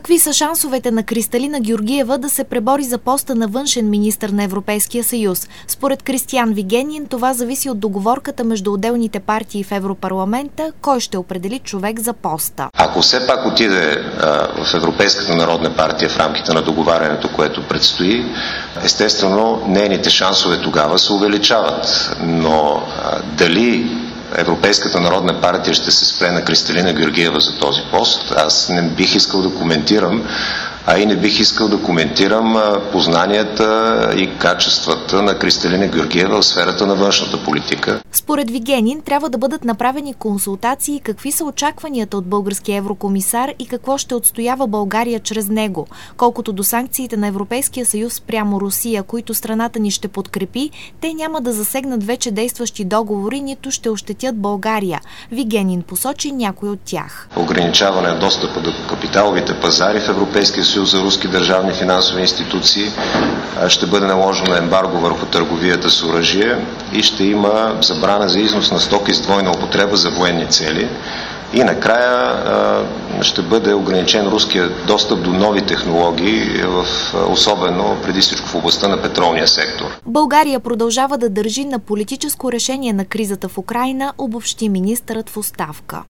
Какви са шансовете на Кристалина Георгиева да се пребори за поста на външен министър на Европейския съюз? Според Кристиан Вигенин, това зависи от договорката между отделните партии в Европарламента, кой ще определи човек за поста. Ако все пак отиде в Европейската народна партия в рамките на договарянето, което предстои, естествено нейните шансове тогава се увеличават. Но дали Европейската народна партия ще се спре на Кристалина Георгиева за този пост, аз не бих искал да коментирам, а и не бих искал да коментирам познанията и качествата на Кристалина Георгиева в сферата на външната политика. Според Вигенин трябва да бъдат направени консултации какви са очакванията от българския еврокомисар и какво ще отстоява България чрез него. Колкото до санкциите на Европейския съюз спрямо Русия, които страната ни ще подкрепи, те няма да засегнат вече действащи договори, нито ще ощетят България. Вигенин посочи някой от тях. Ограничаване на достъпа до капиталовите пазари в Европейския съюз за руски държавни финансови институции, ще бъде наложено ембарго върху търговията с оръжие и ще има забрана за износ на стоки с двойна употреба за военни цели. И накрая ще бъде ограничен руския достъп до нови технологии, особено преди всичко в областта на петролния сектор. България продължава да държи на политическо решение на кризата в Украйна, обобщи министърът в оставка.